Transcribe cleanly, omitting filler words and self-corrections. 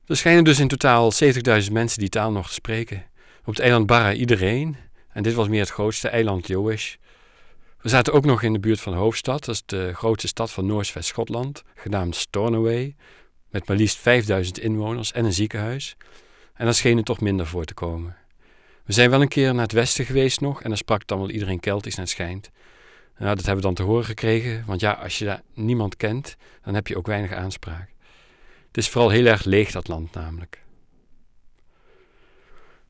Er schijnen dus in totaal 70.000 mensen die taal nog te spreken. Op het eiland Barra iedereen. En dit was meer het grootste eiland Ljowish. We zaten ook nog in de buurt van de hoofdstad. Dat is de grootste stad van Noordwest-Schotland, genaamd Stornoway. Met maar liefst 5.000 inwoners en een ziekenhuis. En daar scheen er toch minder voor te komen. We zijn wel een keer naar het westen geweest nog. En daar sprak dan wel iedereen Keltisch naar het schijnt. Nou, dat hebben we dan te horen gekregen. Want ja, als je daar niemand kent, dan heb je ook weinig aanspraak. Het is vooral heel erg leeg, dat land namelijk.